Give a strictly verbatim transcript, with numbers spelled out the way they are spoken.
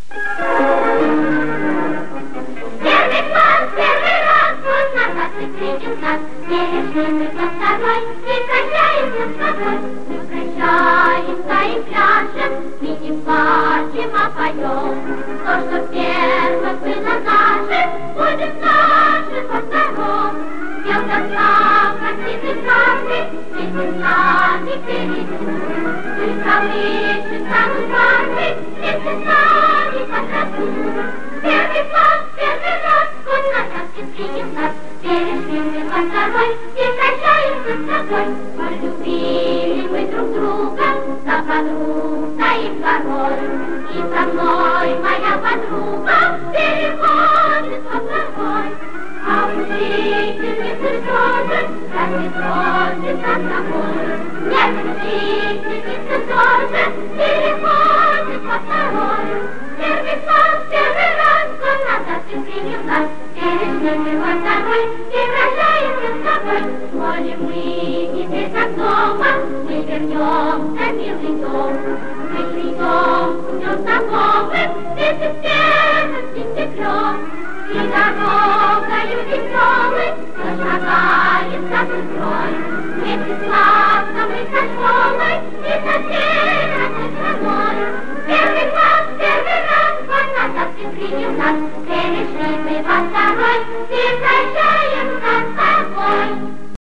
Первый класс, первый раз, вот назад ты принял нас. Перешли мы во второй и прощаемся с тобой. Мы прощаемся и пляшем, и не плачем, а поем. То, что первым было нашим, будет нашим во втором. Пел до сна красивый каждый, вместе с нами перейдут. Только выше станут каждый, вместе с нами подрастут. Первый класс, первый раз, год назад ты принял нас. Перешли мы во второй и прощаемся с тобой. Полюбили мы друг друга, за подруг стоим горой. И со мной моя подруга переходит во второй. А учительницы тоже, разве просит над тобой? Нет, учительницы тоже переходит во второй. Первый класс, первый раз, год назад ты принял нас. Перешли мы во второй и прощаемся с тобой. Молим мы теперь как дома, мы вернемся в милый дом. Мы придем к днем знакомым, вместе с первым сентябрем. И дорогою веселой зашагаем за сестрой. Вместе с классом и со школой, и со всей родной страной. Первый класс, первый раз, год назад ты принял нас.